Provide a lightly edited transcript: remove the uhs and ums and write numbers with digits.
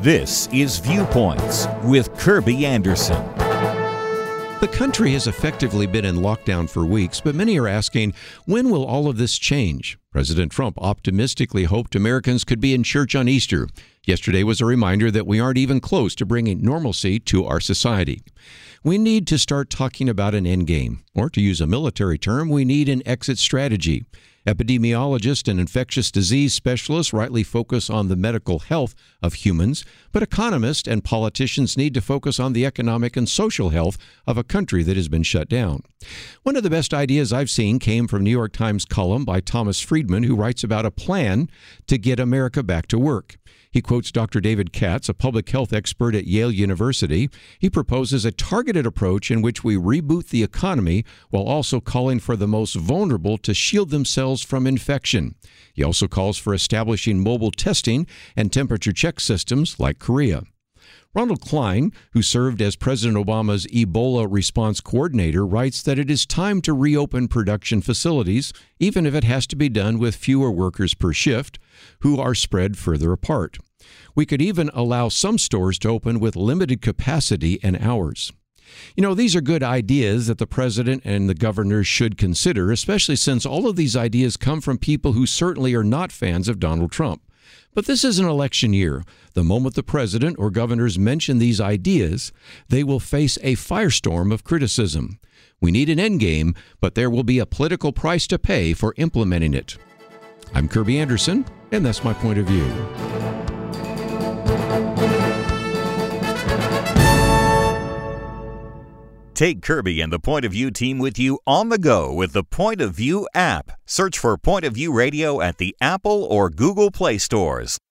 This is Viewpoints with Kirby Anderson. The country has effectively been in lockdown for weeks, but many are asking, when will all of this change? President Trump optimistically hoped Americans could be in church on Easter. Yesterday was a reminder that we aren't even close to bringing normalcy to our society. We need to start talking about an end game, or to use a military term, we need an exit strategy. Epidemiologists and infectious disease specialists rightly focus on the medical health of humans, but economists and politicians need to focus on the economic and social health of a country that has been shut down. One of the best ideas I've seen came from New York Times column by Thomas Friedman, who writes about a plan to get America back to work. He quotes Dr. David Katz, a public health expert at Yale University. He proposes a targeted approach in which we reboot the economy while also calling for the most vulnerable to shield themselves from infection. He also calls for establishing mobile testing and temperature check systems like Korea. Ronald Klein, who served as President Obama's Ebola response coordinator, writes that it is time to reopen production facilities, even if it has to be done with fewer workers per shift, who are spread further apart. We could even allow some stores to open with limited capacity and hours. You know, these are good ideas that the president and the governors should consider, especially since all of these ideas come from people who certainly are not fans of Donald Trump. But this is an election year. The moment the president or governors mention these ideas, they will face a firestorm of criticism. We need an endgame, but there will be a political price to pay for implementing it. I'm Kirby Anderson, and that's my point of view. Take Kirby and the Point of View team with you on the go with the Point of View app. Search for Point of View Radio at the Apple or Google Play stores.